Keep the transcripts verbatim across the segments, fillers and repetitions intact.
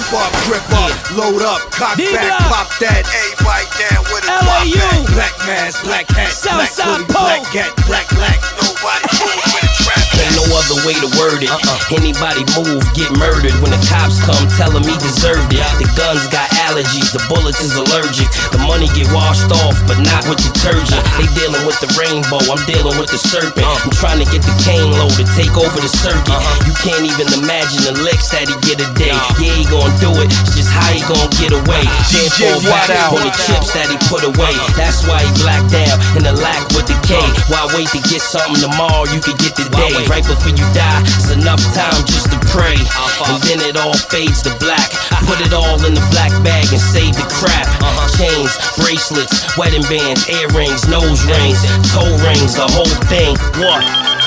up, grip up, load up, cock back, pop that. Everybody down with a L A U. Black mask, black hat, black Southside hoodie, black gat, black black. Nobody move with a trap. Ain't no other way to word it. Uh-uh. Anybody move, get murdered. When the cops come, tell them he deserved it. The guns got allergies, the bullets is allergic. The money get washed off, but not with detergent. They dealing with the rainbow, I'm dealing with the serpent. I'm trying to get the cane low to take over the circuit. You can't even imagine the licks that he get a day. Yeah, he gon' do it, it's just how he gon' get away. D J back on the chips that he put away. That's why he blacked down in the lack with the K. Why wait to get something tomorrow? You could get today. Right before you die, it's enough time just to pray. And then it all fades to black. Put it all in the black bag and save the crap. Chains, bracelets, wedding bands, earrings, nose rings, toe rings, the whole thing. What?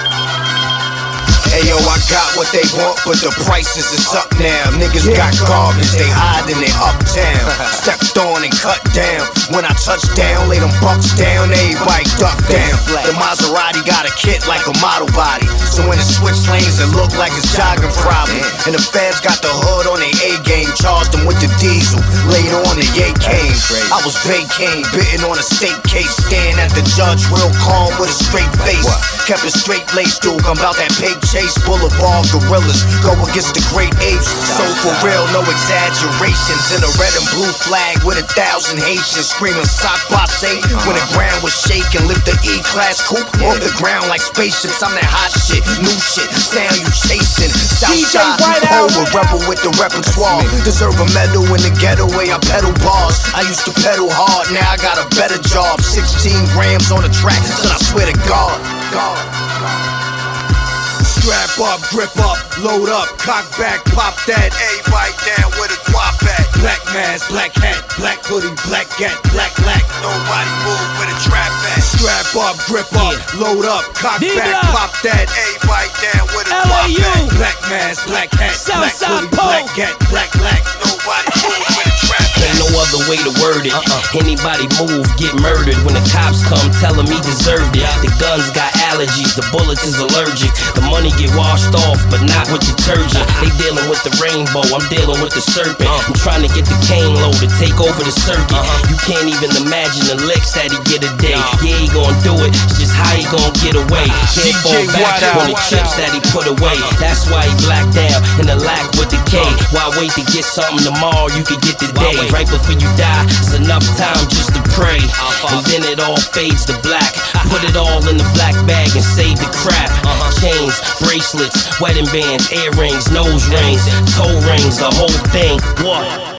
Hey yo, I got what they want, but the prices is up now. Niggas got garbage, they hiding in uptown. Stepped on and cut down. When I touch down, lay them bucks down, everybody duck down. The Maserati got a kit like a model body, so when it switch lanes, it look like it's jogging problem. And the feds got the hood on their A game, charged them with the diesel. Later on, the yay came. I was vacating, bitten on a state case, staring at the judge, real calm with a straight face. Kept it straight laced, dude. I'm about that pig chase. Boulevard gorillas go against the great apes. So for real, no exaggerations. In a red and blue flag with a thousand Haitians screaming sock passe. When the ground was shaking, lift the E-class coupe off the ground like spaceships. I'm that hot shit, new shit, sound you chasing. Southside, over rebel with the repertoire. Deserve a medal in the ghetto way I pedal bars. I used to pedal hard, now I got a better job. sixteen grams on the track, so I swear to God, God, God. Strap up, grip up, load up, cock back, pop that. Everybody down with a drop at. Black mask, black hat, black hoodie, black gat, black black. Nobody move with a trap at. Strap up, grip up, load up, cock back, pop that. Everybody down with a drop at. Black mask, black hat, black hoodie, black gat, black black. Nobody move with a trap at. Ain't no other way to word it. Anybody move, get murdered. When the cops come, tell him he deserved it. The guns got allergies, the bullets is allergic. The money get washed off, but not with detergent. They dealing with the rainbow, I'm dealing with the serpent. I'm trying to get the cane low to take over the circuit. You can't even imagine the licks that he get a day. Yeah, he gon' do it, it's just how he gon' get away. Can't fall back on the chips that he put away. That's why he blacked down in the lack with the K. Why wait to get something tomorrow? You could get today. Right before you die, it's enough time just to pray. And then it all fades to black. Put it all in the black bag and save the crap. Chains, bracelets, wedding bands, earrings, nose rings, toe rings, the whole thing. What?